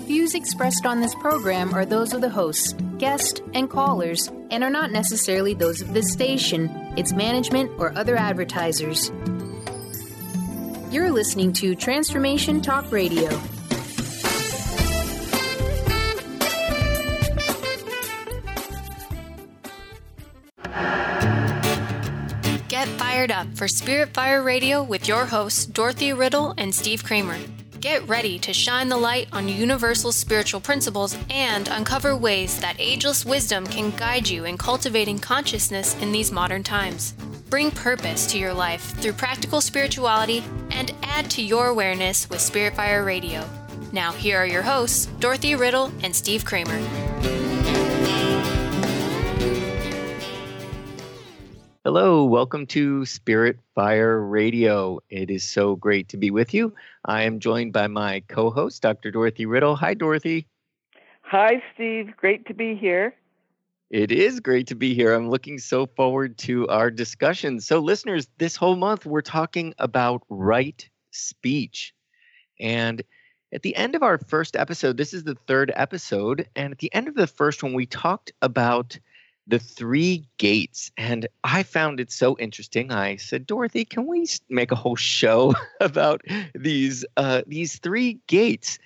views expressed on this program are those of the hosts, guests, and callers, and are not necessarily those of this station, its management, or other advertisers. You're listening to Transformation Talk Radio. Get fired up for Spirit Fire Radio with your hosts, Dorothy Riddle and Steve Kramer. Get ready to shine the light on universal spiritual principles and uncover ways that ageless wisdom can guide you in cultivating consciousness in these modern times. Bring purpose to your life through practical spirituality and add to your awareness with Spirit Fire Radio. Now, here are your hosts, Dorothy Riddle and Steve Kramer. Hello, welcome to Spirit Fire Radio. It is so great to be with you. I am joined by my co-host, Dr. Dorothy Riddle. Hi, Dorothy. Hi, Steve. Great to be here. It is great to be here. I'm looking so forward to our discussion. So, listeners, this whole month we're talking about right speech. And at the end of our first episode, this is the third episode, and at the end of the first one, we talked about the three gates. And I found it so interesting. I said, Dorothy, can we make a whole show about these three gates?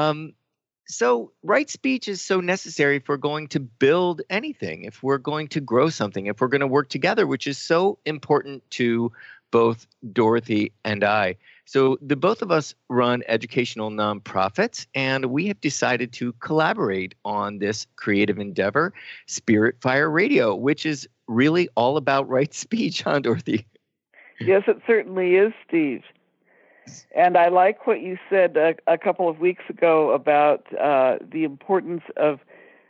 So right speech is so necessary if we're going to build anything, if we're going to grow something, if we're going to work together, which is so important to both Dorothy and I. So the both of us run educational nonprofits, and we have decided to collaborate on this creative endeavor, Spirit Fire Radio, which is really all about right speech, huh, Dorothy? Yes, it certainly is, Steve. And I like what you said a couple of weeks ago about the importance of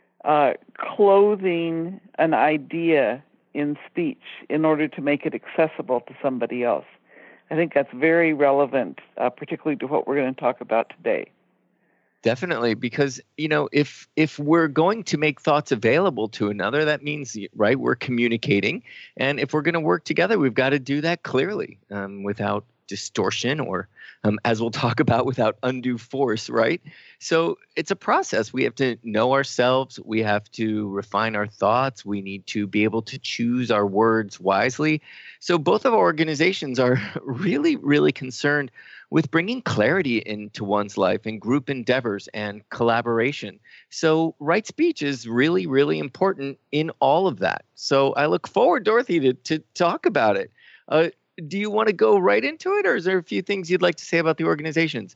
clothing an idea in speech in order to make it accessible to somebody else. I think that's very relevant, particularly to what we're going to talk about today. Definitely, because, if we're going to make thoughts available to another, that means, right, we're communicating. And if we're going to work together, we've got to do that clearly, without distortion or, as we'll talk about, without undue force, right? So it's a process. We have to know ourselves. We have to refine our thoughts. We need to be able to choose our words wisely. So both of our organizations are really, really concerned with bringing clarity into one's life and group endeavors and collaboration. So right speech is really, really important in all of that. So I look forward, Dorothy, to talk about it. Do you want to go right into it, or is there a few things you'd like to say about the organizations?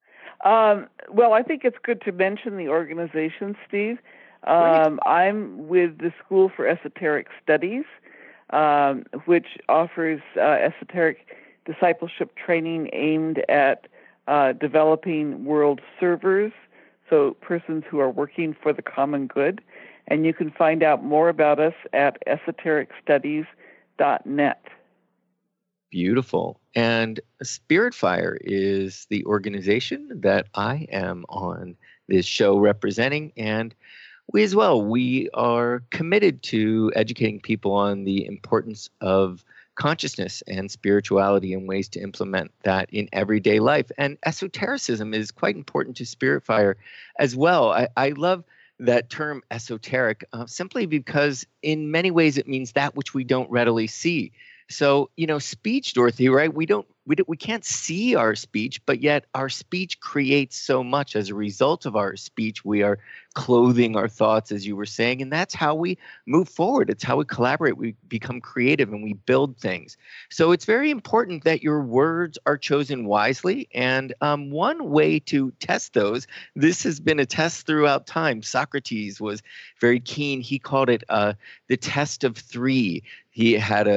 Well, I think it's good to mention the organization, Steve. I'm with the School for Esoteric Studies, which offers esoteric discipleship training aimed at developing world servers, so persons who are working for the common good. And you can find out more about us at esotericstudies.net. Beautiful. And Spirit Fire is the organization that I am on this show representing. And we as well, we are committed to educating people on the importance of consciousness and spirituality and ways to implement that in everyday life. And esotericism is quite important to Spirit Fire as well. I love that term esoteric simply because in many ways it means that which we don't readily see. So, speech, Dorothy, right? We can't see our speech, but yet our speech creates so much. As a result of our speech, we are clothing our thoughts, as you were saying, and that's how we move forward. It's how we collaborate. We become creative and we build things. So it's very important that your words are chosen wisely. And one way to test those, this has been a test throughout time. Socrates was very keen. He called it the test of three. He had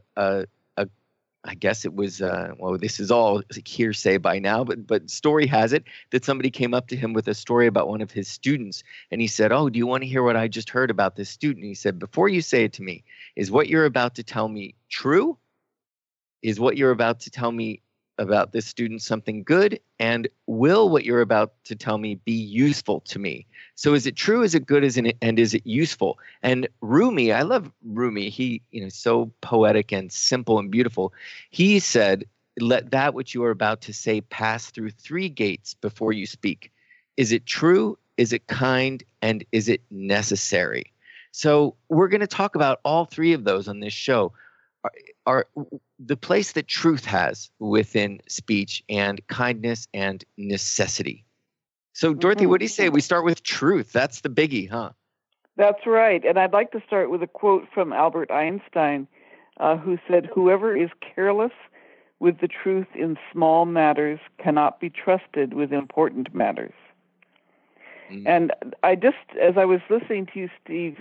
I guess it was, this is all hearsay by now, but story has it that somebody came up to him with a story about one of his students. And he said, do you want to hear what I just heard about this student? He said, before you say it to me, is what you're about to tell me true? Is what you're about to tell me about this student something good? And will what you're about to tell me be useful to me? So is it true? Is it good? And is it useful? And Rumi, I love Rumi. He, so poetic and simple and beautiful. He said, let that which you are about to say pass through three gates before you speak. is it true? Is it kind? And is it necessary? So we're going to talk about all three of those on this show. Are the place that truth has within speech and kindness and necessity. So, Dorothy, what do you say? We start with truth. That's the biggie, huh? That's right. And I'd like to start with a quote from Albert Einstein, who said, "Whoever is careless with the truth in small matters cannot be trusted with important matters." And I just, as I was listening to you, Steve,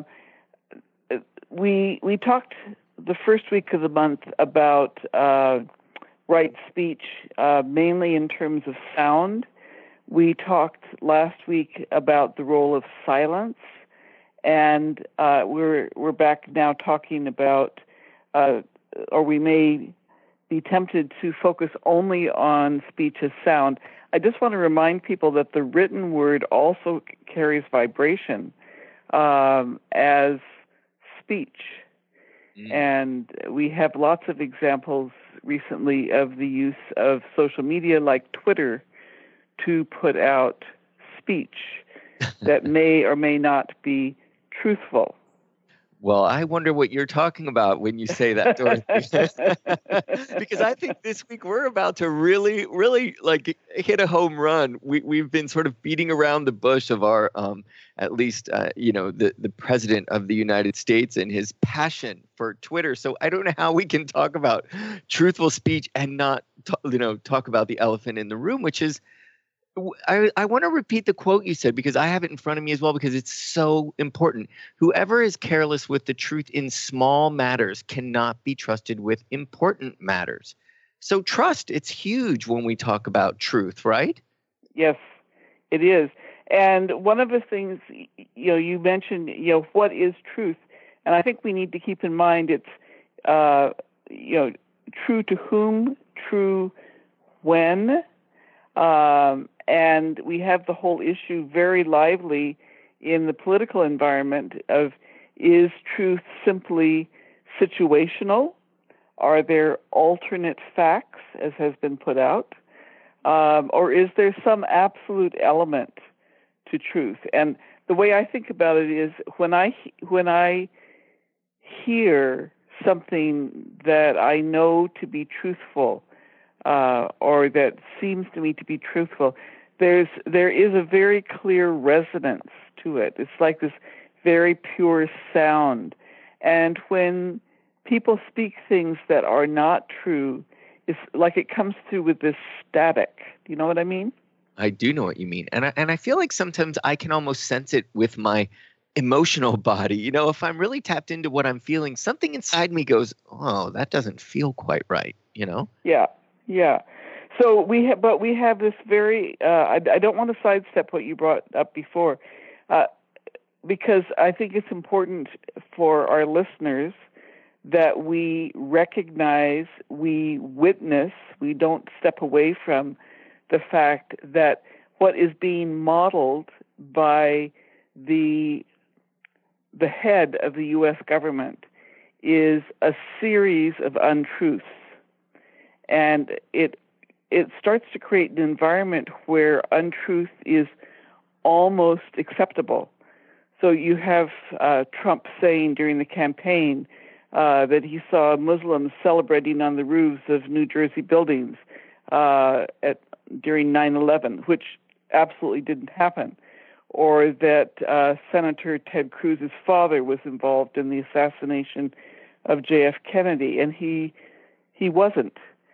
we talked the first week of the month about right speech, mainly in terms of sound. We talked last week about the role of silence, and we're back now talking about, or we may be tempted to focus only on speech as sound. I just want to remind people that the written word also carries vibration as speech. And we have lots of examples recently of the use of social media like Twitter to put out speech that may or may not be truthful. Well, I wonder what you're talking about when you say that, Dorothy. Because I think this week we're about to really, really like hit a home run. We've been sort of beating around the bush of our, at least, the president of the United States and his passion for Twitter. So I don't know how we can talk about truthful speech and not, talk about the elephant in the room, which is, I want to repeat the quote you said because I have it in front of me as well because it's so important. Whoever is careless with the truth in small matters cannot be trusted with important matters. So trust, it's huge when we talk about truth, right? Yes, it is. And one of the things, you mentioned, what is truth? And I think we need to keep in mind it's, true to whom, true when. And we have the whole issue very lively in the political environment of, is truth simply situational? Are there alternate facts, as has been put out? Or is there some absolute element to truth? And the way I think about it is when I hear something that I know to be truthful, or that seems to me to be truthful, there is a very clear resonance to it. It's like this very pure sound. And when people speak things that are not true, it's like it comes through with this static. Do you know what I mean? I do know what you mean. And I feel like sometimes I can almost sense it with my emotional body. If I'm really tapped into what I'm feeling, something inside me goes, oh, that doesn't feel quite right, Yeah. So we have this very, I don't want to sidestep what you brought up before, because I think it's important for our listeners that we recognize, we witness, we don't step away from the fact that what is being modeled by the head of the U.S. government is a series of untruths. And it starts to create an environment where untruth is almost acceptable. So you have Trump saying during the campaign that he saw Muslims celebrating on the roofs of New Jersey buildings during 9/11, which absolutely didn't happen. Or that Senator Ted Cruz's father was involved in the assassination of J.F. Kennedy, and he wasn't.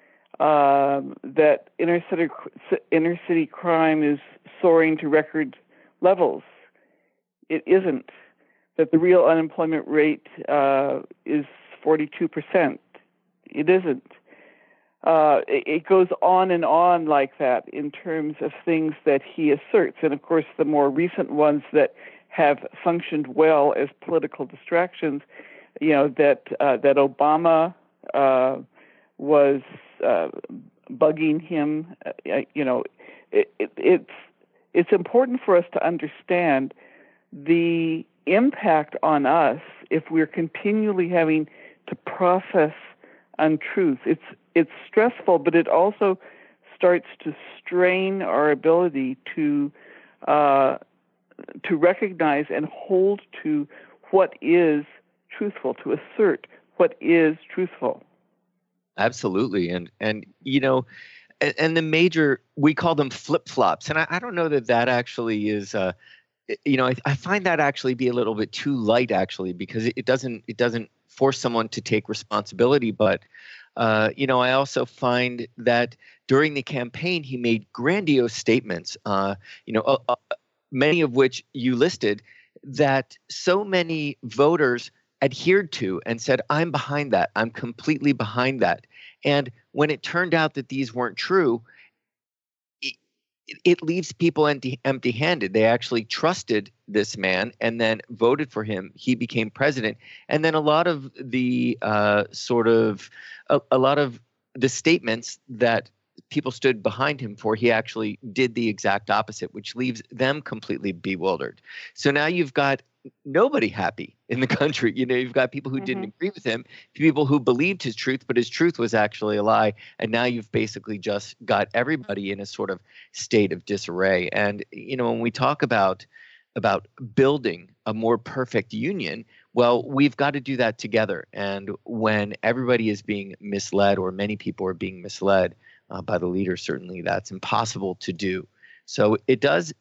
That inner city crime is soaring to record levels. It isn't. That the real unemployment rate is 42%. It isn't. It goes on and on like that in terms of things that he asserts. And of course, the more recent ones that have functioned well as political distractions, that Obama was bugging him. It's important for us to understand the impact on us if we're continually having to process untruth. It's stressful, but it also starts to strain our ability to recognize and hold to what is truthful, to assert what is truthful. Absolutely. And you know, and the major, we call them flip-flops. And I don't know that actually is, you know, I find that actually be a little bit too light, actually, because it doesn't force someone to take responsibility. But, you know, I also find that during the campaign, he made grandiose statements, you know, many of which you listed, that so many voters adhered to and said, I'm behind that. I'm completely behind that. And when it turned out that these weren't true, it leaves people empty-handed. They actually trusted this man and then voted for him. He became president. And then a lot of the a lot of the statements that people stood behind him for, he actually did the exact opposite, which leaves them completely bewildered. So now you've got nobody happy in the country. You know, you've got people who didn't agree with him, people who believed his truth, but his truth was actually a lie. And now you've basically just got everybody in a sort of state of disarray. And, you know, when we talk about building a more perfect union, well, we've got to do that together. And when everybody is being misled, or many people are being misled by the leader, certainly that's impossible to do. So it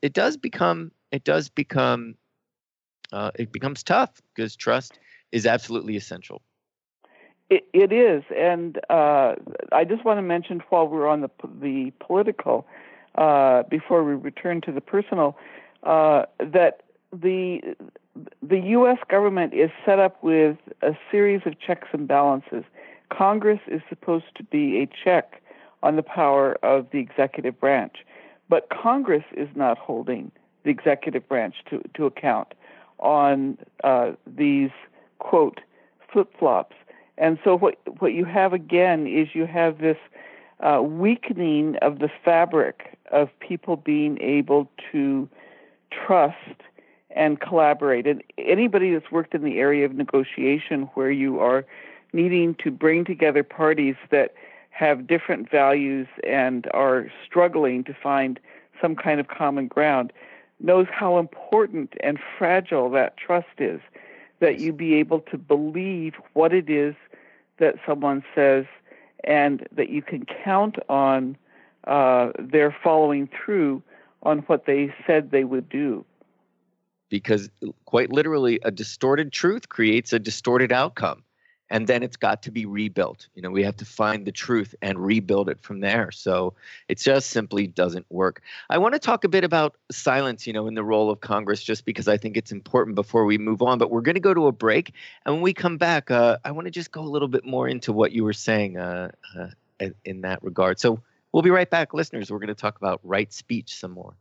becomes tough, because trust is absolutely essential. It is, and I just want to mention, while we're on the political, before we return to the personal, that the U.S. government is set up with a series of checks and balances. Congress is supposed to be a check on the power of the executive branch, but Congress is not holding the executive branch to account on these, quote, flip-flops. And so what you have again is you have this weakening of the fabric of people being able to trust and collaborate. And anybody that's worked in the area of negotiation, where you are needing to bring together parties that have different values and are struggling to find some kind of common ground, knows how important and fragile that trust is, that you be able to believe what it is that someone says, and that you can count on their following through on what they said they would do. Because quite literally, a distorted truth creates a distorted outcome. And then it's got to be rebuilt. You know, we have to find the truth and rebuild it from there. So it just simply doesn't work. I want to talk a bit about silence, you know, in the role of Congress, just because I think it's important before we move on. But we're going to go to a break. And when we come back, I want to just go a little bit more into what you were saying in that regard. So we'll be right back, listeners. We're going to talk about right speech some more.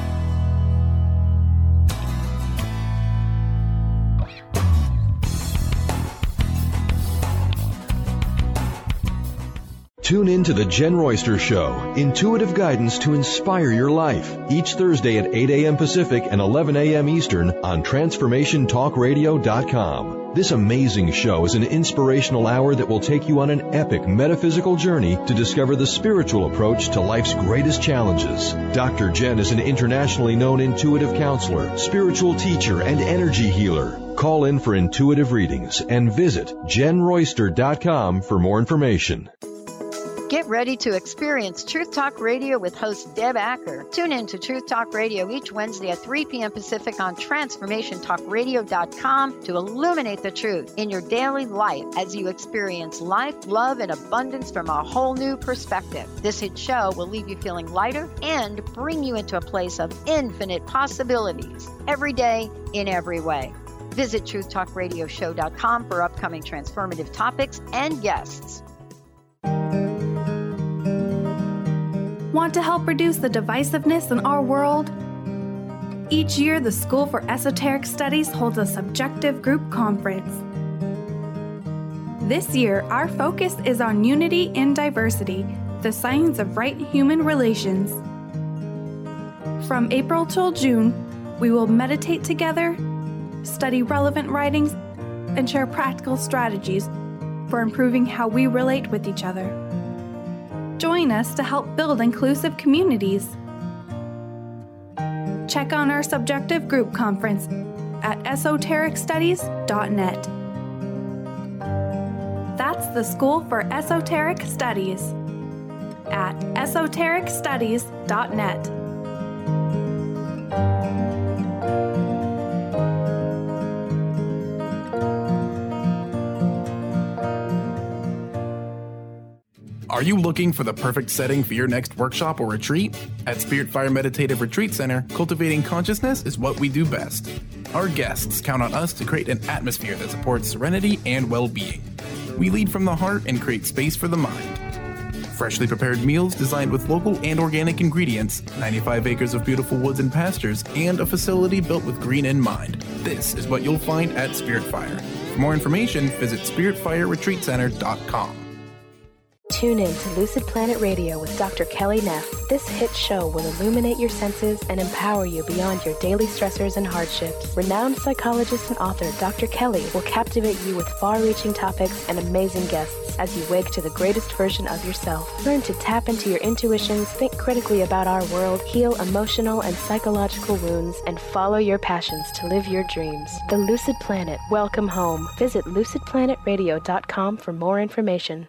Tune in to The Jen Royster Show, intuitive guidance to inspire your life, each Thursday at 8 a.m. Pacific and 11 a.m. Eastern on TransformationTalkRadio.com. This amazing show is an inspirational hour that will take you on an epic metaphysical journey to discover the spiritual approach to life's greatest challenges. Dr. Jen is an internationally known intuitive counselor, spiritual teacher, and energy healer. Call in for intuitive readings and visit JenRoyster.com for more information. Get ready to experience Truth Talk Radio with host Deb Acker. Tune in to Truth Talk Radio each Wednesday at 3 p.m. Pacific on TransformationTalkRadio.com to illuminate the truth in your daily life as you experience life, love, and abundance from a whole new perspective. This hit show will leave you feeling lighter and bring you into a place of infinite possibilities every day in every way. Visit TruthTalkRadioshow.com for upcoming transformative topics and guests. Want to help reduce the divisiveness in our world? Each year, the School for Esoteric Studies holds a subjective group conference. This year, our focus is on unity in diversity, the science of right human relations. From April till June, we will meditate together, study relevant writings, and share practical strategies for improving how we relate with each other. Join us to help build inclusive communities. Check on our subjective group conference at esotericstudies.net. That's the School for Esoteric Studies at esotericstudies.net. Are you looking for the perfect setting for your next workshop or retreat? At Spirit Fire Meditative Retreat Center, cultivating consciousness is what we do best. Our guests count on us to create an atmosphere that supports serenity and well-being. We lead from the heart and create space for the mind. Freshly prepared meals designed with local and organic ingredients, 95 acres of beautiful woods and pastures, and a facility built with green in mind. This is what you'll find at Spirit Fire. For more information, visit spiritfireretreatcenter.com. Tune in to Lucid Planet Radio with Dr. Kelly Neff. This hit show will illuminate your senses and empower you beyond your daily stressors and hardships. Renowned psychologist and author Dr. Kelly will captivate you with far-reaching topics and amazing guests as you wake to the greatest version of yourself. Learn to tap into your intuitions, think critically about our world, heal emotional and psychological wounds, and follow your passions to live your dreams. The Lucid Planet. Welcome home. Visit lucidplanetradio.com for more information.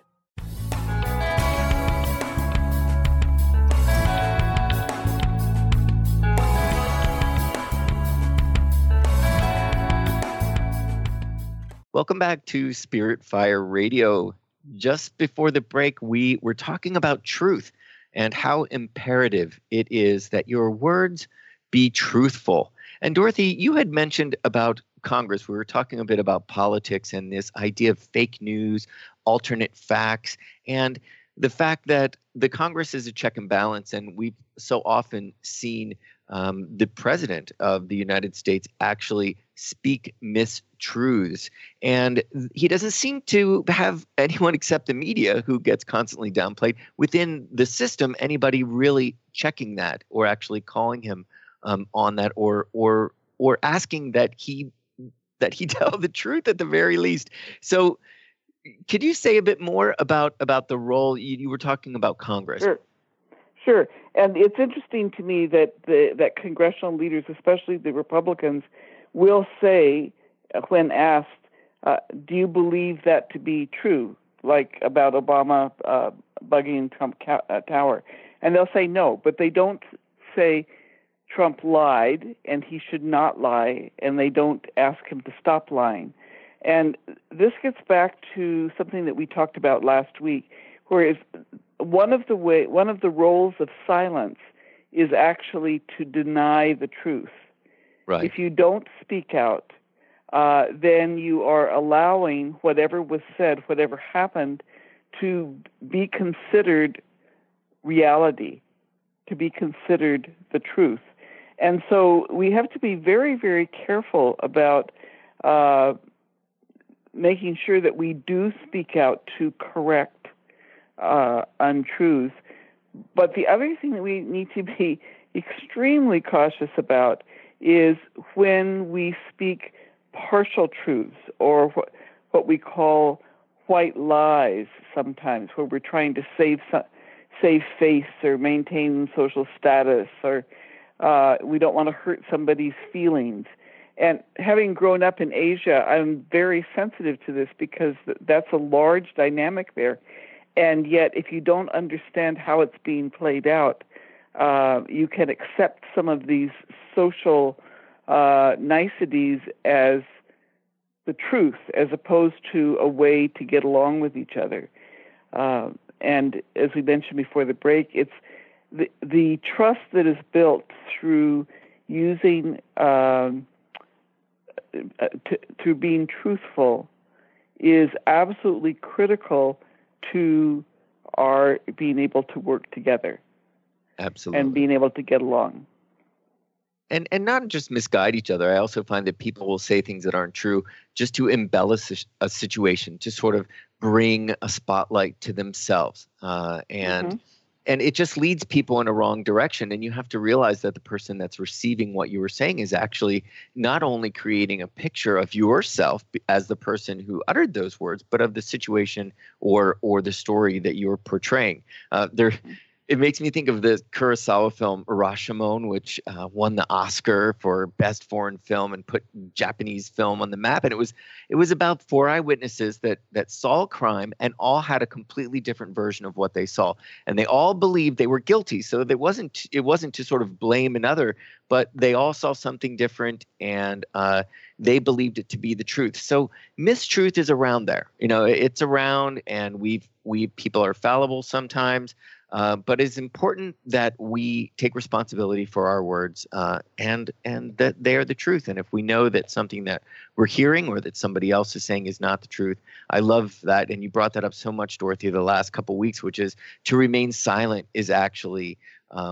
Welcome back to Spirit Fire Radio. Just before the break, we were talking about truth and how imperative it is that your words be truthful. And Dorothy, you had mentioned about Congress. We were talking a bit about politics and this idea of fake news, alternate facts, and the fact that the Congress is a check and balance, and we've so often seen the president of the United States actually speak mistruths. And he doesn't seem to have anyone except the media, who gets constantly downplayed, within the system, anybody really checking that or actually calling him on that or asking that he tell the truth at the very least. So could you say a bit more about the role? You were talking about Congress. Sure. And it's interesting to me that that congressional leaders, especially the Republicans, will say, when asked, do you believe that to be true, like about Obama bugging Trump Tower? And they'll say no, but they don't say Trump lied and he should not lie, and they don't ask him to stop lying. And this gets back to something that we talked about last week, where one of the roles of silence is actually to deny the truth. Right. If you don't speak out, then you are allowing whatever was said, whatever happened, to be considered reality, to be considered the truth. And so we have to be very, very careful about making sure that we do speak out to correct untruths. But the other thing that we need to be extremely cautious about is when we speak partial truths, or what we call white lies sometimes, where we're trying to save face or maintain social status, or we don't want to hurt somebody's feelings. And having grown up in Asia, I'm very sensitive to this, because that's a large dynamic there. And yet, if you don't understand how it's being played out, you can accept some of these social niceties as the truth, as opposed to a way to get along with each other. And as we mentioned before the break, it's the trust that is built through using through being truthful is absolutely critical to our being able to work together. Absolutely. And being able to get along. And not just misguide each other. I also find that people will say things that aren't true just to embellish a situation, to sort of bring a spotlight to themselves. And it just leads people in a wrong direction. And you have to realize that the person that's receiving what you were saying is actually not only creating a picture of yourself as the person who uttered those words, but of the situation or the story that you're portraying. It makes me think of the Kurosawa film Rashomon, which won the Oscar for Best Foreign Film and put Japanese film on the map. And it was about 4 eyewitnesses that saw a crime and all had a completely different version of what they saw, and they all believed they were guilty. So it wasn't to sort of blame another, but they all saw something different, and they believed it to be the truth. So mistruth is around there. It's around, and we people are fallible sometimes. But it's important that we take responsibility for our words and that they are the truth. And if we know that something that we're hearing or that somebody else is saying is not the truth, I love that. And you brought that up so much, Dorothy, the last couple of weeks, which is to remain silent is actually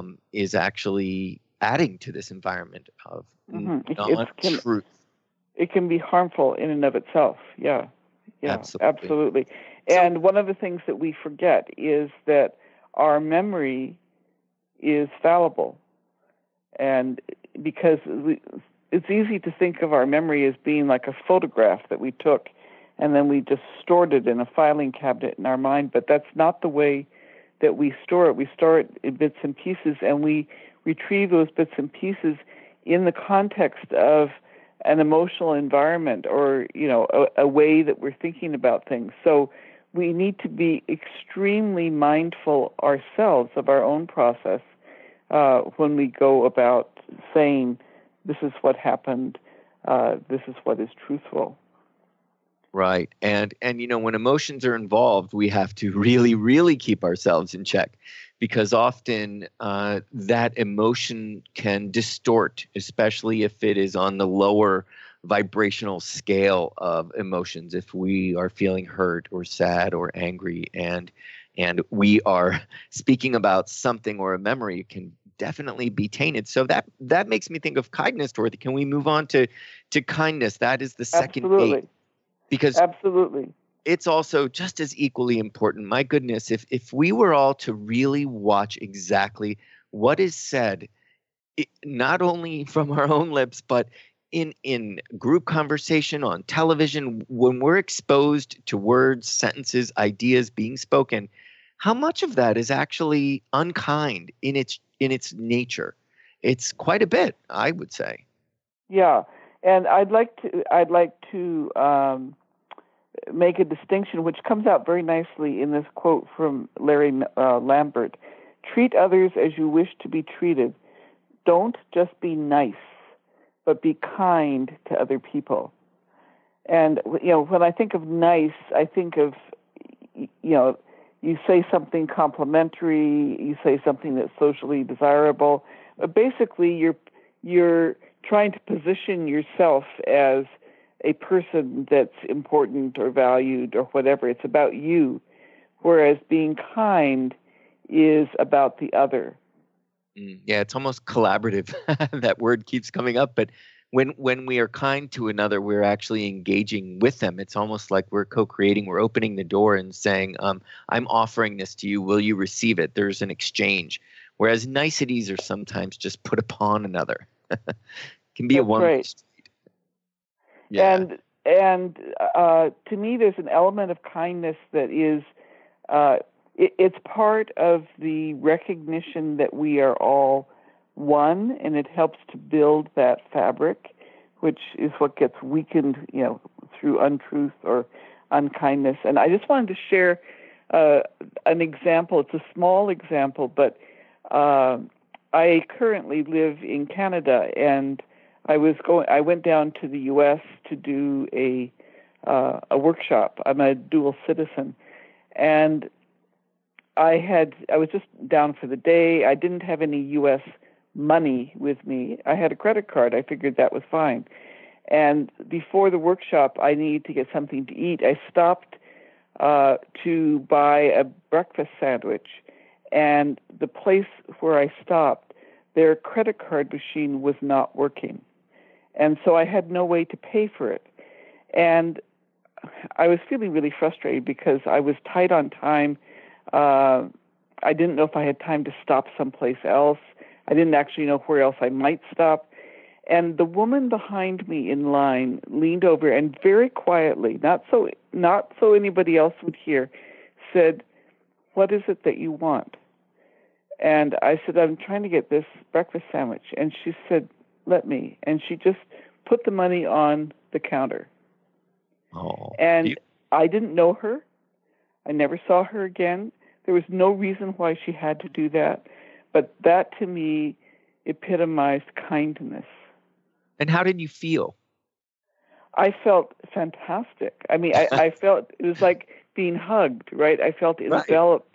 adding to this environment of non-truth. It can be harmful in and of itself. Yeah, absolutely. And one of the things that we forget is that our memory is fallible, and because it's easy to think of our memory as being like a photograph that we took and then we just stored it in a filing cabinet in our mind, but that's not the way that we store it. We store it in bits and pieces, and we retrieve those bits and pieces in the context of an emotional environment or, a way that we're thinking about things. So we need to be extremely mindful ourselves of our own process when we go about saying, this is what happened, this is what is truthful. Right. And when emotions are involved, we have to really, really keep ourselves in check, because often that emotion can distort, especially if it is on the lower vibrational scale of emotions. If we are feeling hurt or sad or angry and we are speaking about something or a memory, it can definitely be tainted. So that makes me think of kindness, Dorothy. Can we move on to kindness? That is the second Absolutely. Because absolutely, it's also just as equally important. My goodness, if we were all to really watch exactly what is said, not only from our own lips, but in group conversation, on television, when we're exposed to words, sentences, ideas being spoken, how much of that is actually unkind in its nature? It's quite a bit, I would say. Yeah, and I'd like to make a distinction, which comes out very nicely in this quote from Larry Lambert. Treat others as you wish to be treated. Don't just be nice, but be kind to other people. And, when I think of nice, I think of, you say something complimentary, you say something that's socially desirable, but basically you're trying to position yourself as a person that's important or valued or whatever. It's about you, whereas being kind is about the other. Yeah, it's almost collaborative. That word keeps coming up, but when we are kind to another, we're actually engaging with them. It's almost like we're co-creating. We're opening the door and saying, I'm offering this to you. Will you receive it? There's an exchange. Whereas niceties are sometimes just put upon another. Can be That's a one-way right. street. Yeah. And to me, there's an element of kindness that is it's part of the recognition that we are all one, and it helps to build that fabric, which is what gets weakened, through untruth or unkindness. And I just wanted to share an example. It's a small example, but I currently live in Canada, and I went down to the U.S. to do a workshop. I'm a dual citizen, and I was just down for the day. I didn't have any U.S. money with me. I had a credit card. I figured that was fine. And before the workshop, I needed to get something to eat. I stopped to buy a breakfast sandwich, and the place where I stopped, their credit card machine was not working. And so I had no way to pay for it. And I was feeling really frustrated because I was tight on time. I didn't know if I had time to stop someplace else. I didn't actually know where else I might stop. And the woman behind me in line leaned over and very quietly, not so anybody else would hear, said, "What is it that you want?" And I said, "I'm trying to get this breakfast sandwich." And she said, "Let me." And she just put the money on the counter. Oh, and I didn't know her. I never saw her again. There was no reason why she had to do that. But that, to me, epitomized kindness. And how did you feel? I felt fantastic. I mean, I felt it was like being hugged, right? I felt enveloped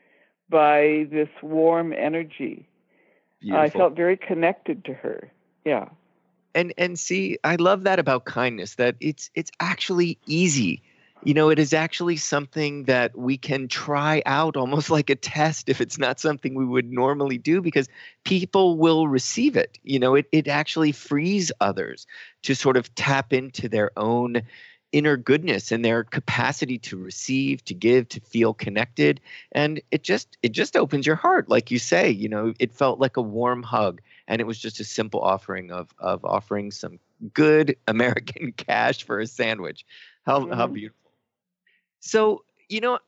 by this warm energy. Beautiful. I felt very connected to her. Yeah. And see, I love that about kindness, that it's actually easy. You know, it is actually something that we can try out almost like a test if it's not something we would normally do, because people will receive it. You know, it actually frees others to sort of tap into their own inner goodness and their capacity to receive, to give, to feel connected. And it just opens your heart. Like you say, you know, it felt like a warm hug. And it was just a simple offering of offering some good American cash for a sandwich. How beautiful. So, you know,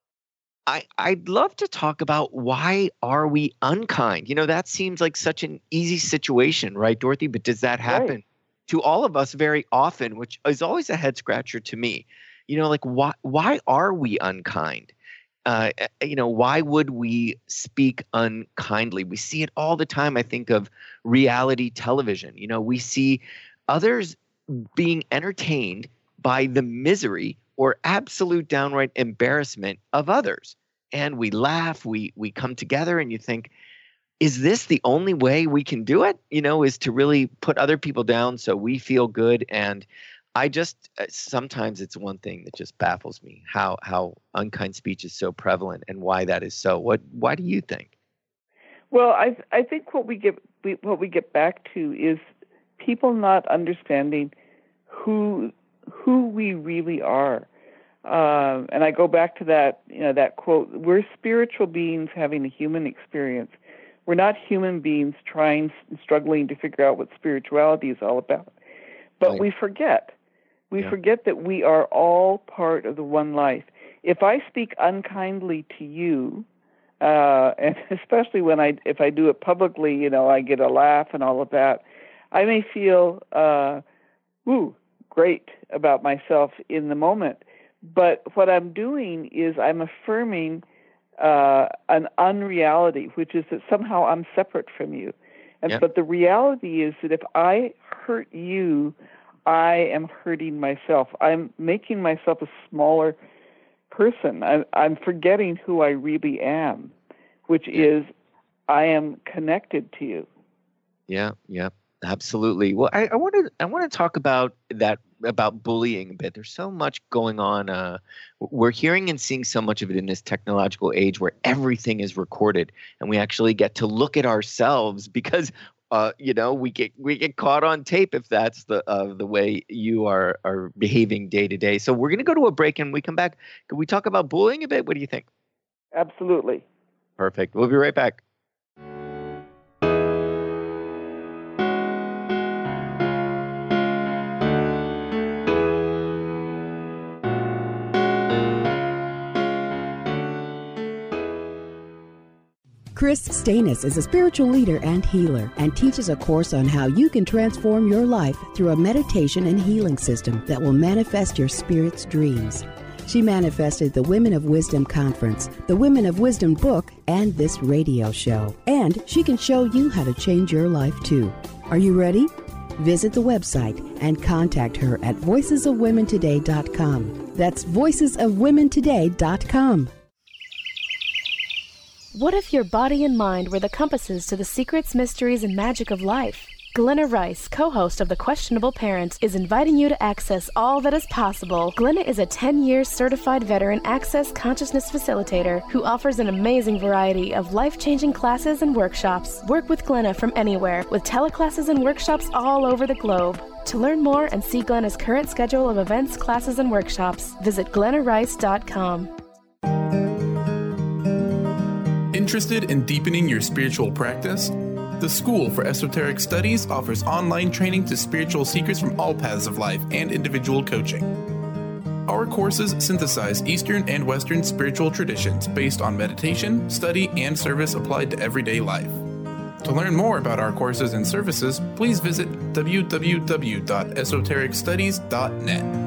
I'd love to talk about why are we unkind? You know, that seems like such an easy situation, right, Dorothy? But does that happen to all of us very often, which is always a head scratcher to me? You know, like why are we unkind? You know, why would we speak unkindly? We see it all the time. I think of reality television. You know, we see others being entertained by the misery or absolute downright embarrassment of others. And we laugh, we come together, and you think, is this the only way we can do it? You know, is to really put other people down so we feel good. And I just, sometimes it's one thing that just baffles me, how unkind speech is so prevalent and why that is so. Why do you think? Well, I think what we get back to is people not understanding who we really are. And I go back to that, you know, that quote, we're spiritual beings having a human experience. We're not human beings struggling to figure out what spirituality is all about. But we forget. We forget that we are all part of the one life. If I speak unkindly to you, and especially if I do it publicly, you know, I get a laugh and all of that, I may feel, great about myself in the moment. But what I'm doing is I'm affirming an unreality, which is that somehow I'm separate from you. But the reality is that if I hurt you, I am hurting myself. I'm making myself a smaller person. I'm forgetting who I really am, which is I am connected to you. Yeah, absolutely. Well, I want to talk about that, about bullying a bit. There's so much going on. We're hearing and seeing so much of it in this technological age where everything is recorded, and we actually get to look at ourselves because you know, we get caught on tape if that's the way you are behaving day to day. So we're going to go to a break, and we come back. Can we talk about bullying a bit? What do you think? Absolutely. Perfect. We'll be right back. Chris Stanis is a spiritual leader and healer and teaches a course on how you can transform your life through a meditation and healing system that will manifest your spirit's dreams. She manifested the Women of Wisdom Conference, the Women of Wisdom book, and this radio show. And she can show you how to change your life too. Are you ready? Visit the website and contact her at voicesofwomentoday.com. That's voicesofwomentoday.com. What if your body and mind were the compasses to the secrets, mysteries, and magic of life? Glenna Rice, co-host of The Questionable Parent, is inviting you to access all that is possible. Glenna is a 10-year certified veteran access consciousness facilitator who offers an amazing variety of life-changing classes and workshops. Work with Glenna from anywhere with teleclasses and workshops all over the globe. To learn more and see Glenna's current schedule of events, classes, and workshops, visit glennarice.com. Interested in deepening your spiritual practice? The School for Esoteric Studies offers online training to spiritual seekers from all paths of life and individual coaching. Our courses synthesize Eastern and Western spiritual traditions based on meditation, study, and service applied to everyday life. To learn more about our courses and services, please visit www.esotericstudies.net.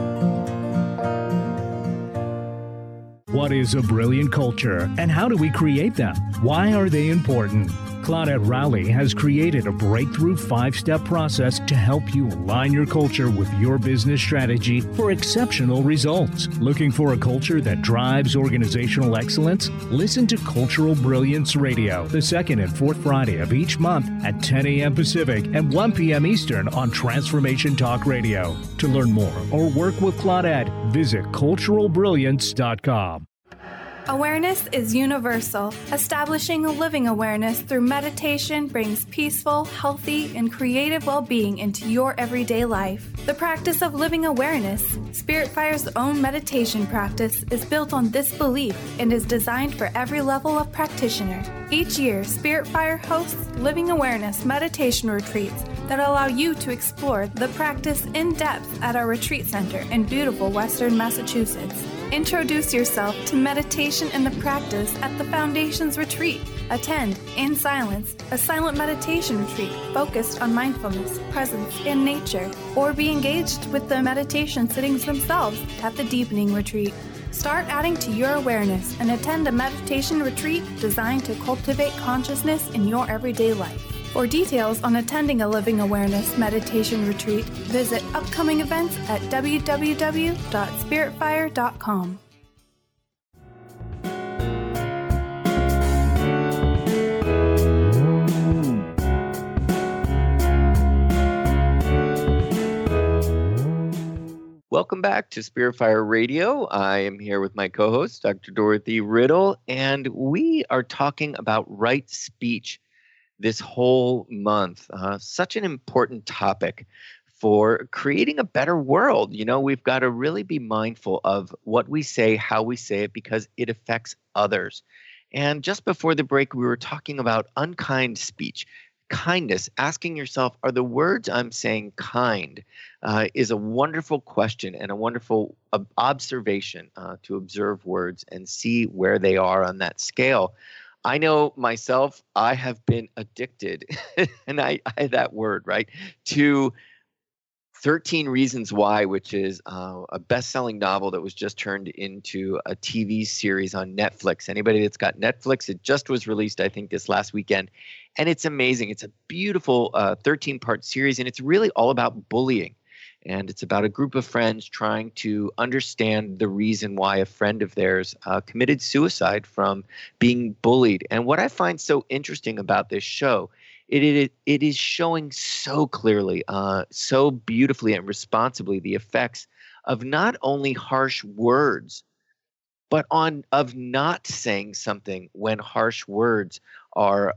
What is a brilliant culture, and how do we create them? Why are they important? Claudette Rowley has created a breakthrough 5-step process to help you align your culture with your business strategy for exceptional results. Looking for a culture that drives organizational excellence? Listen to Cultural Brilliance Radio, the second and fourth Friday of each month at 10 a.m. Pacific and 1 p.m. Eastern on Transformation Talk Radio. To learn more or work with Claudette, visit culturalbrilliance.com. Awareness is universal. Establishing a living awareness through meditation brings peaceful, healthy, and creative well-being into your everyday life. The practice of living awareness, Spirit Fire's own meditation practice, is built on this belief and is designed for every level of practitioner. Each year, Spirit Fire hosts living awareness meditation retreats that allow you to explore the practice in depth at our retreat center in beautiful Western Massachusetts. Introduce yourself to meditation and the practice at the Foundation's retreat. Attend, in silence, a silent meditation retreat focused on mindfulness, presence, and nature, or be engaged with the meditation sittings themselves at the Deepening Retreat. Start adding to your awareness and attend a meditation retreat designed to cultivate consciousness in your everyday life. For details on attending a Living Awareness meditation retreat, visit upcoming events at www.spiritfire.com. Welcome back to Spirit Fire Radio. I am here with my co-host, Dr. Dorothy Riddle, and we are talking about right speech this whole month. Such an important topic for creating a better world. You know, we've got to really be mindful of what we say, how we say it, because it affects others. And just before the break, we were talking about unkind speech. Kindness, asking yourself, are the words I'm saying kind? Is a wonderful question and a wonderful observation to observe words and see where they are on that scale. I know myself, I have been addicted, and I that word, right, to 13 Reasons Why, which is a best-selling novel that was just turned into a TV series on Netflix. Anybody that's got Netflix, it just was released, I think, this last weekend. And it's amazing. It's a beautiful 13-part series, and it's really all about bullying. And it's about a group of friends trying to understand the reason why a friend of theirs committed suicide from being bullied. And what I find so interesting about this show, it is showing so clearly, so beautifully and responsibly the effects of not only harsh words, but of not saying something when harsh words are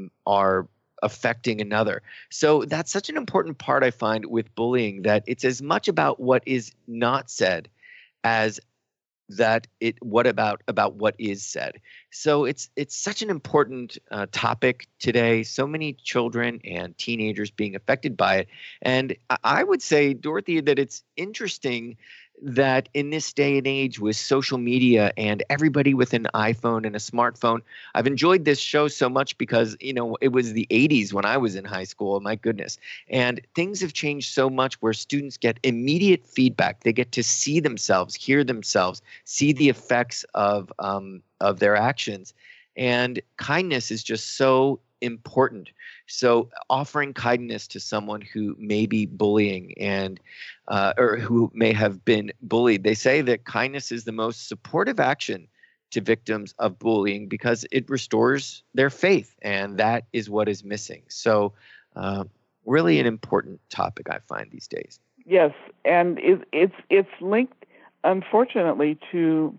affecting another. So that's such an important part, I find, with bullying, that it's as much about what is not said as what about what is said. So it's such an important topic today. So many children and teenagers being affected by it. And I would say, Dorothy, that it's interesting that in this day and age with social media and everybody with an iPhone and a smartphone, I've enjoyed this show so much because, you know, it was the 80s when I was in high school, my goodness. And things have changed so much where students get immediate feedback. They get to see themselves, hear themselves, see the effects of their actions. And kindness is just so important. So offering kindness to someone who may be bullying and or who may have been bullied. They say that kindness is the most supportive action to victims of bullying because it restores their faith, and that is what is missing. So really an important topic, I find, these days. Yes, and it's linked, unfortunately, to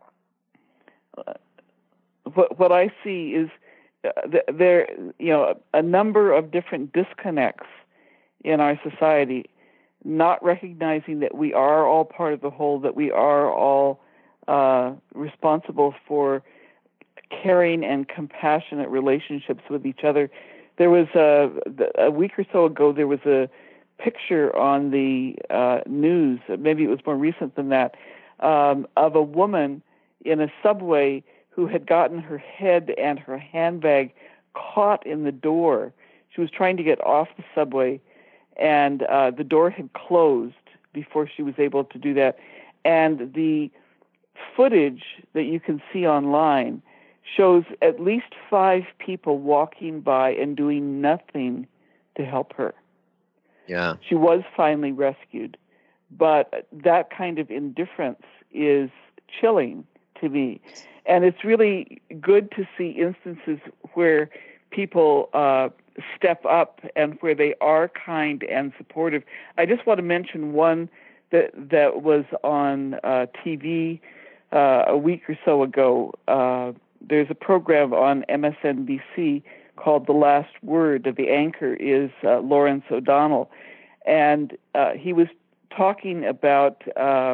what I see is there, a number of different disconnects in our society, not recognizing that we are all part of the whole, that we are all responsible for caring and compassionate relationships with each other. There was a week or so ago, there was a picture on the news, maybe it was more recent than that, of a woman in a subway who had gotten her head and her handbag caught in the door. She was trying to get off the subway, and the door had closed before she was able to do that. And the footage that you can see online shows at least 5 people walking by and doing nothing to help her. Yeah. She was finally rescued, but that kind of indifference is chilling to me. And it's really good to see instances where people step up and where they are kind and supportive. I just want to mention one that was on TV a week or so ago. There's a program on MSNBC called The Last Word. The anchor is Lawrence O'Donnell. And he was talking about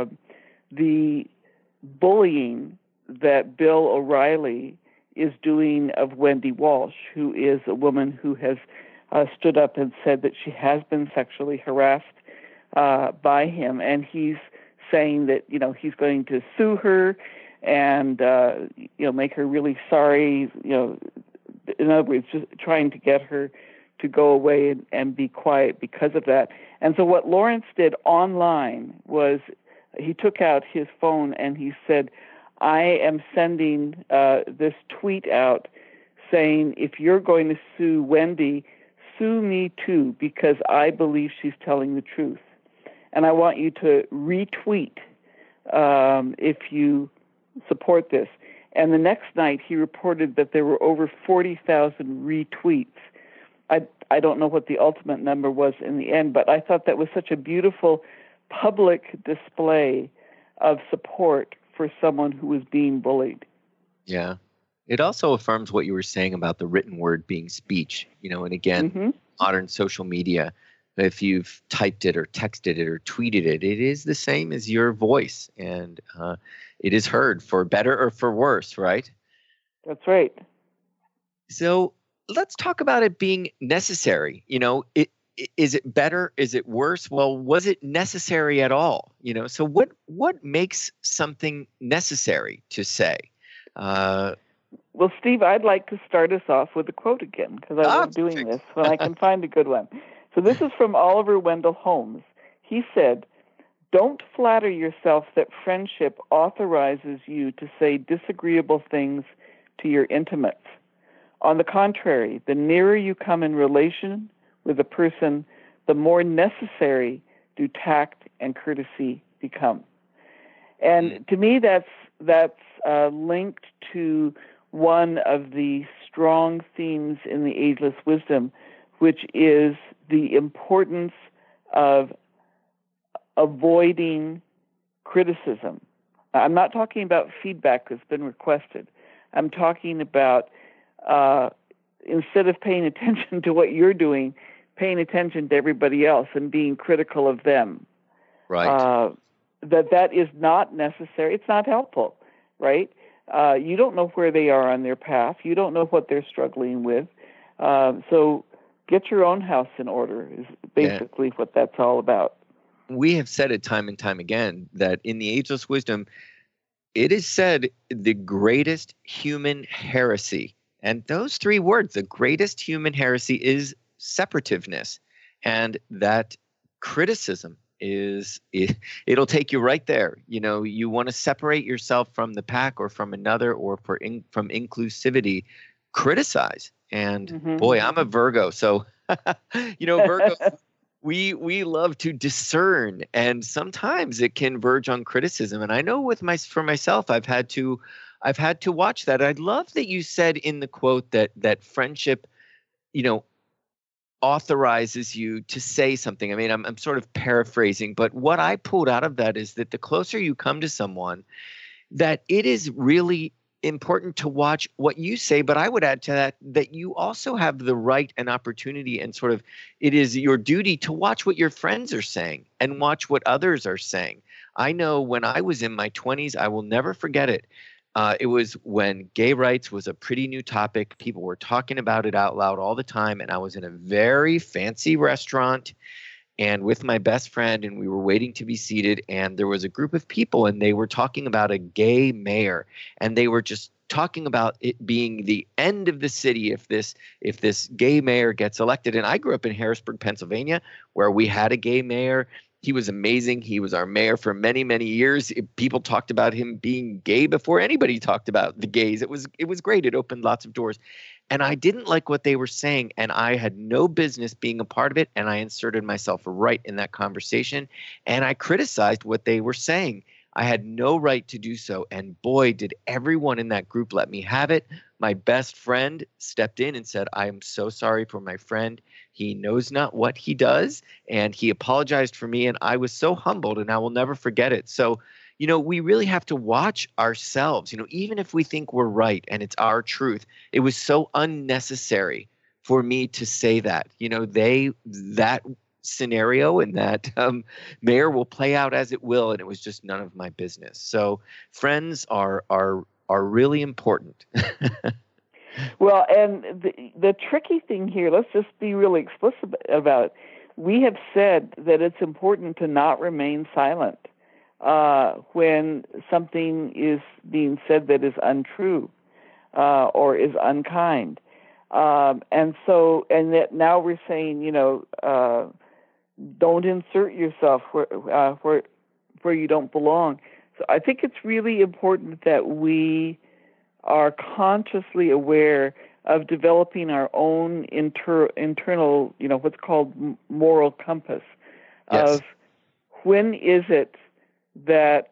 the bullying that Bill O'Reilly is doing of Wendy Walsh, who is a woman who has stood up and said that she has been sexually harassed by him. And he's saying that, he's going to sue her and, make her really sorry, in other words, just trying to get her to go away and be quiet because of that. And so what Lawrence did online was he took out his phone and he said, I am sending this tweet out saying, if you're going to sue Wendy, sue me too, because I believe she's telling the truth. And I want you to retweet if you support this. And the next night, he reported that there were over 40,000 retweets. I don't know what the ultimate number was in the end, but I thought that was such a beautiful public display of support for someone who was being bullied. Yeah. It also affirms what you were saying about the written word being speech, and again, modern social media, if you've typed it or texted it or tweeted it, it is the same as your voice, and it is heard for better or for worse, right? That's right. So let's talk about it being necessary. Is it better? Is it worse? Well, was it necessary at all? So what makes something necessary to say? Well, Steve, I'd like to start us off with a quote again, because I love doing this when I can find a good one. So this is from Oliver Wendell Holmes. He said, "Don't flatter yourself that friendship authorizes you to say disagreeable things to your intimates. On the contrary, the nearer you come in relation with a person, the more necessary do tact and courtesy become." And to me, that's linked to one of the strong themes in the Ageless Wisdom, which is the importance of avoiding criticism. I'm not talking about feedback that's been requested. I'm talking about instead of paying attention to what you're doing, paying attention to everybody else and being critical of them. Right. That is not necessary. It's not helpful, right? You don't know where they are on their path. You don't know what they're struggling with. So get your own house in order is basically what that's all about. We have said it time and time again that in the Ageless Wisdom, it is said the greatest human heresy, and those 3 words, the greatest human heresy, is separativeness. And that criticism it'll take you right there. You want to separate yourself from the pack or from another or from inclusivity, criticize. And boy, I'm a Virgo. So, Virgo, we love to discern, and sometimes it can verge on criticism. And I know for myself, I've had to watch that. I love that you said in the quote that friendship, authorizes you to say something. I mean, I'm sort of paraphrasing, but what I pulled out of that is that the closer you come to someone, that it is really important to watch what you say. But I would add to that you also have the right and opportunity, and sort of it is your duty to watch what your friends are saying and watch what others are saying. I know when I was in my 20s, I will never forget it. It was when gay rights was a pretty new topic. People were talking about it out loud all the time. And I was in a very fancy restaurant and with my best friend, and we were waiting to be seated. And there was a group of people, and they were talking about a gay mayor. And they were just talking about it being the end of the city if this gay mayor gets elected. And I grew up in Harrisburg, Pennsylvania, where we had a gay mayor. He was amazing. He was our mayor for many, many years. People talked about him being gay before anybody talked about the gays. It was great. It opened lots of doors. And I didn't like what they were saying, and I had no business being a part of it, and I inserted myself right in that conversation, and I criticized what they were saying. I had no right to do so, and boy, did everyone in that group let me have it. My best friend stepped in and said, I am so sorry for my friend. He knows not what he does, and he apologized for me, and I was so humbled, and I will never forget it. So, we really have to watch ourselves, even if we think we're right and it's our truth. It was so unnecessary for me to say that. That scenario and that mayor will play out as it will, and it was just none of my business. So friends are really important. Well, and the tricky thing here, let's just be really explicit about it. We have said that it's important to not remain silent when something is being said that is untrue or is unkind. And that now we're saying, don't insert yourself where you don't belong. So I think it's really important that we are consciously aware of developing our own internal, what's called moral compass. Yes. Of when is it that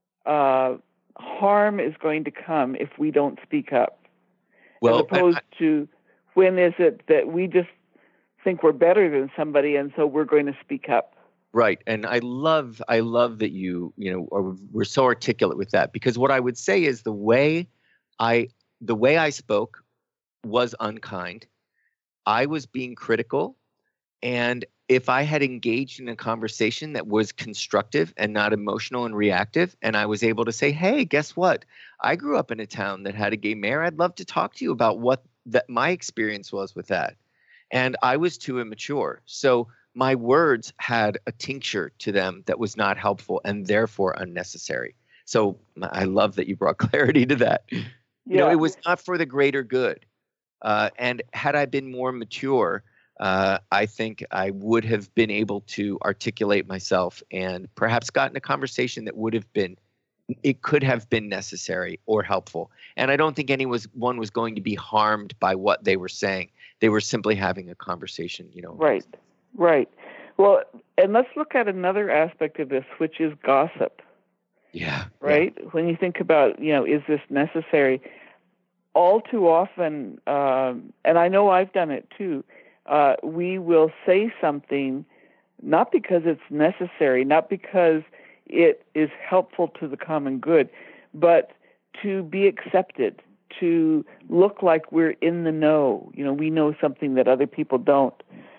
harm is going to come if we don't speak up, as opposed to when is it that we just think we're better than somebody and so we're going to speak up. Right. And I love that we're so articulate with that, because what I would say is the way I spoke was unkind. I was being critical, and if I had engaged in a conversation that was constructive and not emotional and reactive, and I was able to say, hey, guess what? I grew up in a town that had a gay mayor. I'd love to talk to you about what my experience was with that. And I was too immature. So my words had a tincture to them that was not helpful and therefore unnecessary. So I love that you brought clarity to that. Yeah. It was not for the greater good. And had I been more mature, I think I would have been able to articulate myself and perhaps gotten a conversation that it could have been necessary or helpful. And I don't think one was going to be harmed by what they were saying. They were simply having a conversation, Right. Well, and let's look at another aspect of this, which is gossip. Yeah. Right? Yeah. When you think about, is this necessary? All too often, and I know I've done it too, we will say something not because it's necessary, not because it is helpful to the common good, but to be accepted, to look like we're in the know. We know something that other people don't.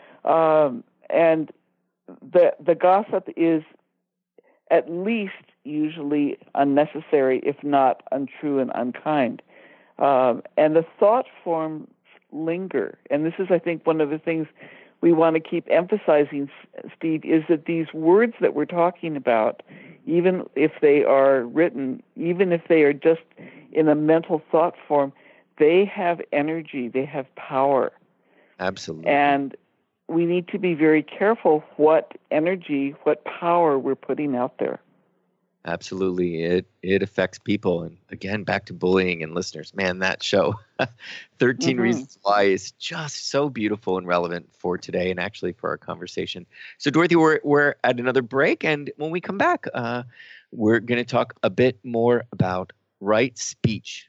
And the gossip is at least usually unnecessary, if not untrue and unkind. And the thought forms linger. And this is, I think, one of the things we want to keep emphasizing, Steve, is that these words that we're talking about, even if they are written, even if they are just in a mental thought form, they have energy, they have power. Absolutely. And we need to be very careful what energy, what power we're putting out there. Absolutely. It affects people. And again, back to bullying and listeners, man, that show, 13 Reasons Why, is just so beautiful and relevant for today and actually for our conversation. So Dorothy, we're at another break. And when we come back, we're going to talk a bit more about right speech.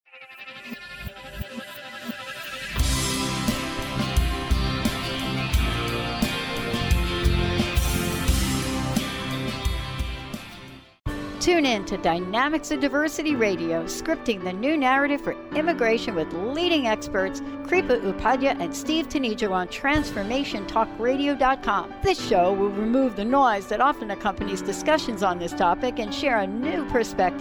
Tune in to Dynamics of Diversity Radio, scripting the new narrative for immigration with leading experts Kripa Upadhyaya and Steve Tanijo on TransformationTalkRadio.com. This show will remove the noise that often accompanies discussions on this topic and share a new perspective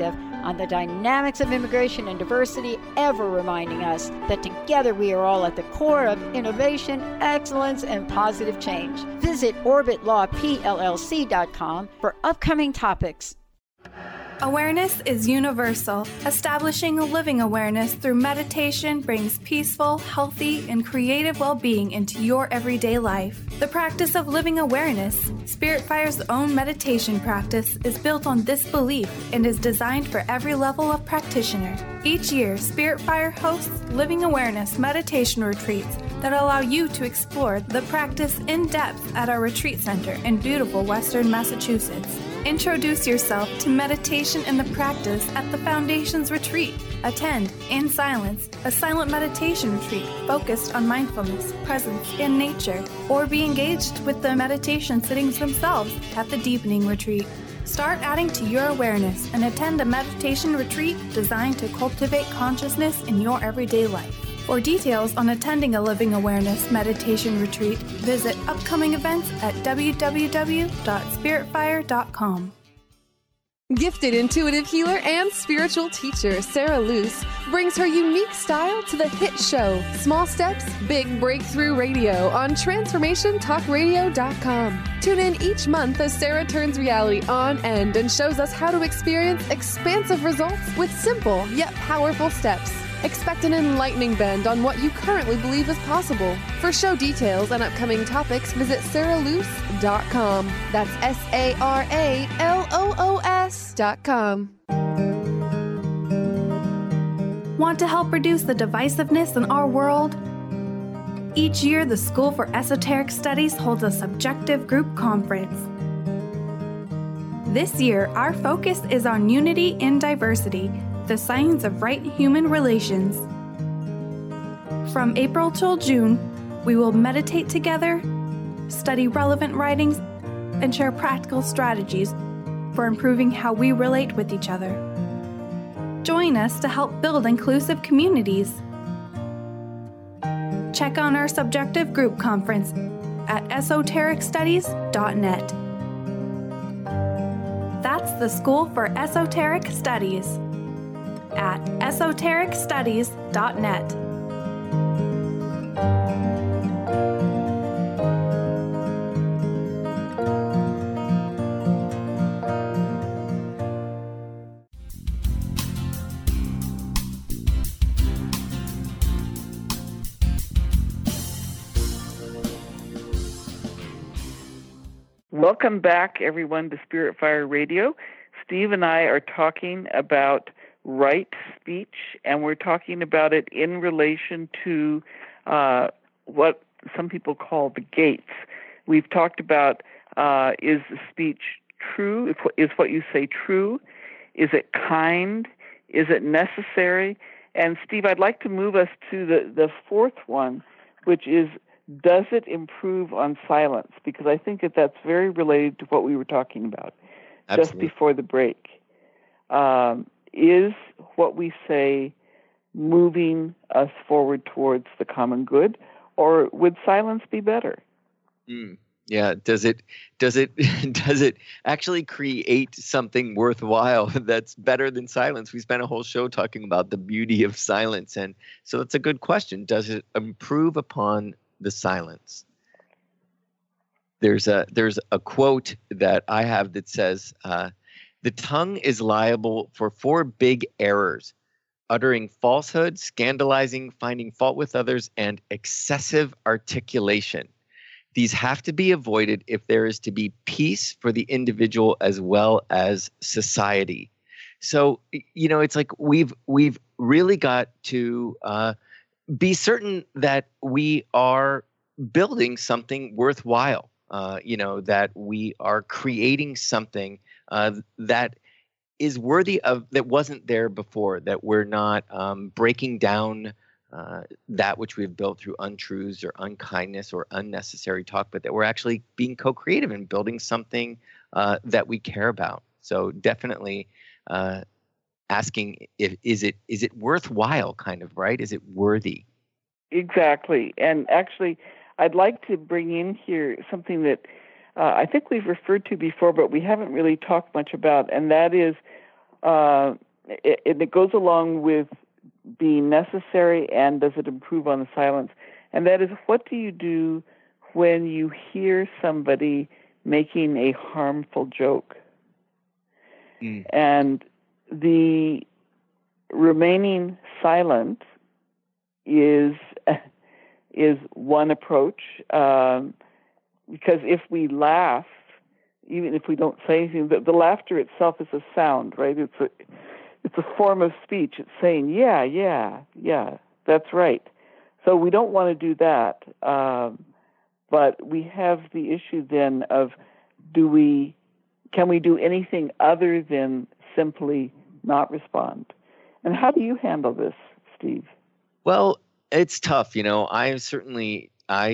on the dynamics of immigration and diversity, ever reminding us that together we are all at the core of innovation, excellence, and positive change. Visit orbitlawpllc.com for upcoming topics. Awareness is universal. Establishing a living awareness through meditation brings peaceful, healthy, and creative well-being into your everyday life. The practice of living awareness, Spirit Fire's own meditation practice, is built on this belief and is designed for every level of practitioner. Each year, Spirit Fire hosts living awareness meditation retreats that allow you to explore the practice in depth at our retreat center in beautiful Western Massachusetts. Introduce yourself to meditation and the practice at the Foundation's retreat. Attend, in silence, a silent meditation retreat focused on mindfulness, presence, and nature, or be engaged with the meditation sittings themselves at the Deepening Retreat. Start adding to your awareness and attend a meditation retreat designed to cultivate consciousness in your everyday life. For details on attending a Living Awareness meditation retreat, visit upcoming events at www.spiritfire.com. Gifted intuitive healer and spiritual teacher Sarah Luce brings her unique style to the hit show Small Steps, Big Breakthrough Radio on TransformationTalkRadio.com. Tune in each month as Sarah turns reality on end and shows us how to experience expansive results with simple yet powerful steps. Expect an enlightening bend on what you currently believe is possible. For show details and upcoming topics, visit sarahluce.com. That's SARALOOS.com. Want to help reduce the divisiveness in our world? Each year, the School for Esoteric Studies holds a subjective group conference. This year, our focus is on unity in diversity, the science of right human relations. From April till June, we will meditate together, study relevant writings, and share practical strategies for improving how we relate with each other. Join us to help build inclusive communities. Check on our subjective group conference at esotericstudies.net. That's the School for Esoteric Studies at esotericstudies.net. Welcome back, everyone, to Spirit Fire Radio. Steve and I are talking about right speech, and we're talking about it in relation to what some people call the gates. We've talked about is the speech true? Is what you say true? Is it kind? Is it necessary? And Steve, I'd like to move us to the fourth one, which is, does it improve on silence? Because I think that's very related to what we were talking about just before the break. Is what we say moving us forward towards the common good, or would silence be better? Yeah. Does it actually create something worthwhile that's better than silence? We spent a whole show talking about the beauty of silence, and so it's a good question. Does it improve upon the silence? There's a quote that I have that says, "The tongue is liable for 4 big errors: uttering falsehood, scandalizing, finding fault with others, and excessive articulation. These have to be avoided if there is to be peace for the individual as well as society." So, it's like we've really got to be certain that we are building something worthwhile, that we are creating something that is worthy of, that wasn't there before, that we're not breaking down that which we've built through untruths or unkindness or unnecessary talk, but that we're actually being co-creative and building something that we care about. So definitely asking, is it worthwhile, kind of, right? Is it worthy? Exactly. And actually, I'd like to bring in here something that I think we've referred to before, but we haven't really talked much about, and that is it goes along with being necessary, and does it improve on the silence? And that is, what do you do when you hear somebody making a harmful joke? And the remaining silent is one approach, because if we laugh, even if we don't say anything, the laughter itself is a sound, right? It's a form of speech. It's saying, yeah, that's right. So we don't want to do that. But we have the issue then of, can we do anything other than simply not respond? And how do you handle this, Steve? Well, it's tough. I certainly,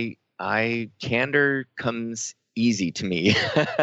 candor comes easy to me.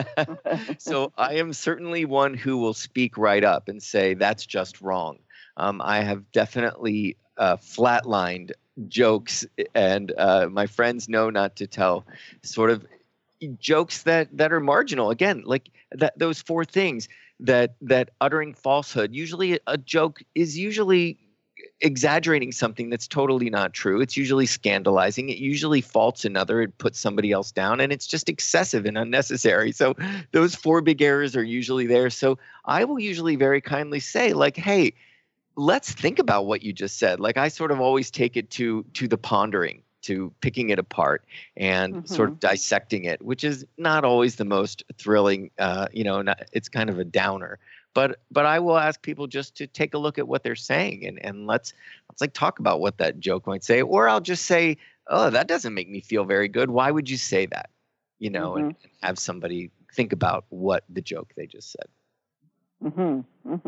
So I am certainly one who will speak right up and say, that's just wrong. I have definitely flatlined jokes, and my friends know not to tell sort of jokes that are marginal. Again, like those four things, that uttering falsehood. Usually a joke is usually exaggerating something that's totally not true. It's usually scandalizing. It usually faults another. It puts somebody else down, and it's just excessive and unnecessary. So those four big errors are usually there. So I will usually very kindly say, like, hey, let's think about what you just said. Like, I sort of always take it to the pondering, to picking it apart and sort of dissecting it, which is not always the most thrilling, it's kind of a downer. But I will ask people just to take a look at what they're saying, and let's like talk about what that joke might say. Or I'll just say, oh, that doesn't make me feel very good. Why would you say that? And have somebody think about what the joke they just said.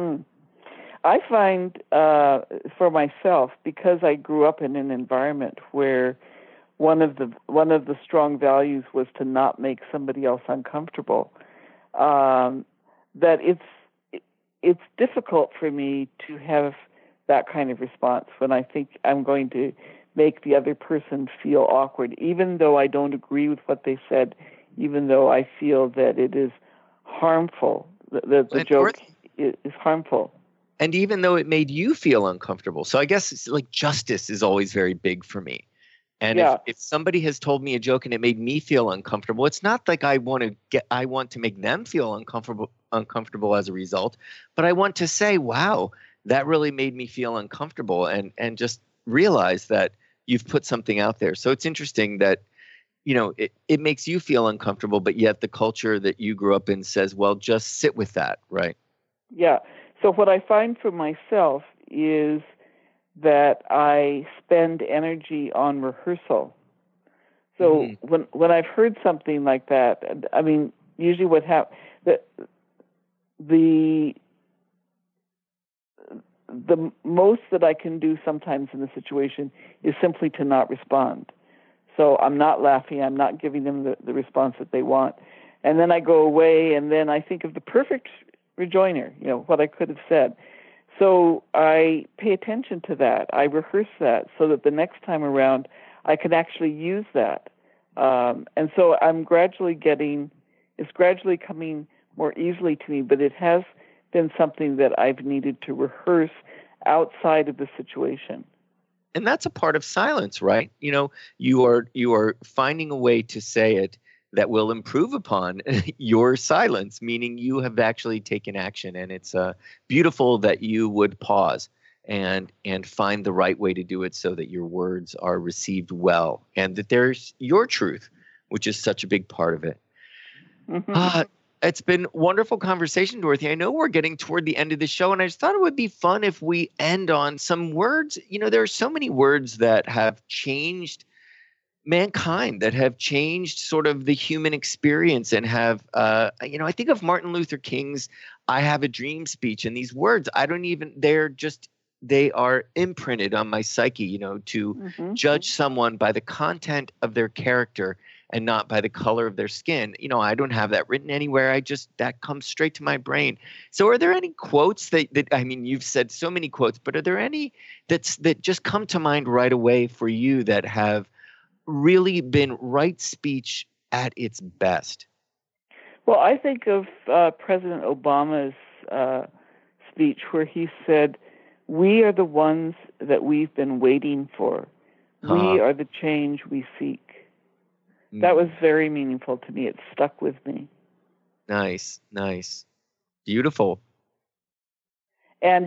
I find for myself, because I grew up in an environment where one of the strong values was to not make somebody else uncomfortable, that it's difficult for me to have that kind of response when I think I'm going to make the other person feel awkward, even though I don't agree with what they said, even though I feel that it is harmful, that the joke is harmful. And even though it made you feel uncomfortable. So I guess it's like justice is always very big for me. And if somebody has told me a joke and it made me feel uncomfortable, it's not like I want to make them feel uncomfortable as a result, but I want to say, wow, that really made me feel uncomfortable, and just realize that you've put something out there. So it's interesting that, it makes you feel uncomfortable, but yet the culture that you grew up in says, well, just sit with that, right? Yeah. So what I find for myself is that I spend energy on rehearsal. So when I've heard something like that, I mean, usually what happens, the most that I can do sometimes in the situation is simply to not respond. So I'm not laughing. I'm not giving them the response that they want. And then I go away, and then I think of the perfect rejoinder, what I could have said. So I pay attention to that. I rehearse that so that the next time around I can actually use that. And so it's gradually coming more easily to me, but it has been something that I've needed to rehearse outside of the situation. And that's a part of silence, right? You are finding a way to say it that will improve upon your silence, meaning you have actually taken action. And it's beautiful that you would pause and find the right way to do it so that your words are received well, and that there's your truth, which is such a big part of it. It's been wonderful conversation, Dorothy. I know we're getting toward the end of the show, and I just thought it would be fun if we end on some words. There are so many words that have changed mankind, that have changed sort of the human experience, and have, I think of Martin Luther King's "I Have a Dream" speech, and these words, they are imprinted on my psyche, to judge someone by the content of their character and not by the color of their skin. I don't have that written anywhere. That comes straight to my brain. So are there any quotes that you've said so many quotes, but are there any that just come to mind right away for you that have really been right speech at its best? Well, I think of President Obama's speech where he said, "We are the ones that we've been waiting for. We are the change we seek." That was very meaningful to me. It stuck with me. Nice. Beautiful. And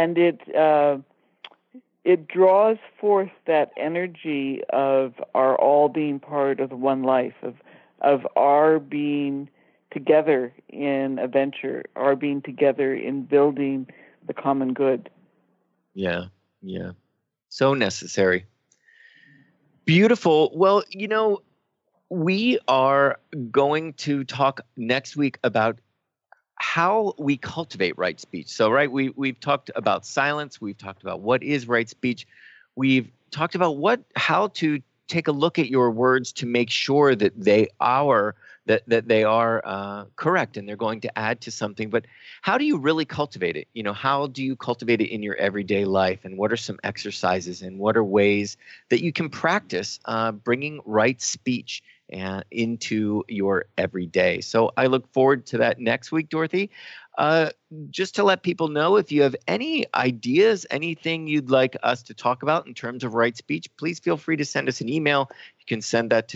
it draws forth that energy of our all being part of the one life, of our being together in a venture, our being together in building the common good. Yeah. So necessary. Beautiful. Well, we are going to talk next week about how we cultivate right speech. So, right, we've talked about silence. We've talked about what is right speech. We've talked about how to take a look at your words to make sure that they are correct and they're going to add to something. But how do you really cultivate it? How do you cultivate it in your everyday life? And what are some exercises and what are ways that you can practice bringing right speech into your everyday? So I look forward to that next week, Dorothy. Just to let people know, if you have any ideas, anything you'd like us to talk about in terms of right speech, please feel free to send us an email. You can send that to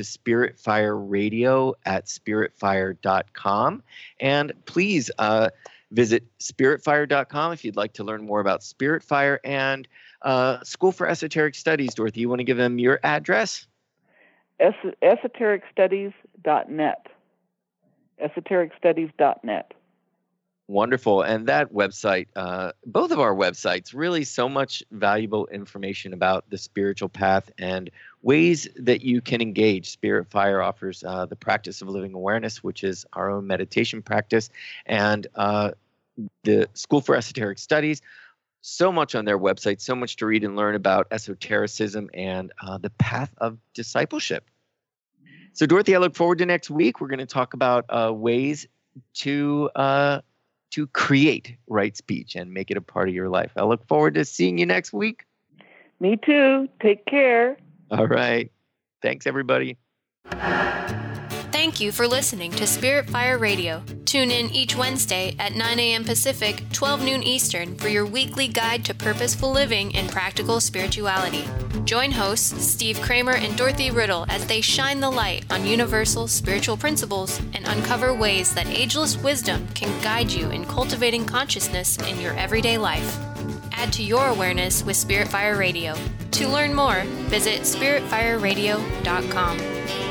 spiritfireradio@spiritfire.com. And please visit spiritfire.com if you'd like to learn more about Spirit Fire and School for Esoteric Studies. Dorothy, you want to give them your address? esotericstudies.net. esotericstudies.net. Wonderful. And that website, both of our websites, really so much valuable information about the spiritual path and ways that you can engage. Spirit Fire offers the practice of living awareness, which is our own meditation practice, and the School for Esoteric Studies. So much on their website, so much to read and learn about esotericism and the path of discipleship. So, Dorothy, I look forward to next week. We're going to talk about ways to create right speech and make it a part of your life. I look forward to seeing you next week. Me too. Take care. All right. Thanks, everybody. Thank you for listening to Spirit Fire Radio. Tune in each Wednesday at 9 a.m. Pacific, 12 noon Eastern for your weekly guide to purposeful living and practical spirituality. Join hosts Steve Kramer and Dorothy Riddle as they shine the light on universal spiritual principles and uncover ways that ageless wisdom can guide you in cultivating consciousness in your everyday life. Add to your awareness with Spirit Fire Radio. To learn more, visit spiritfireradio.com.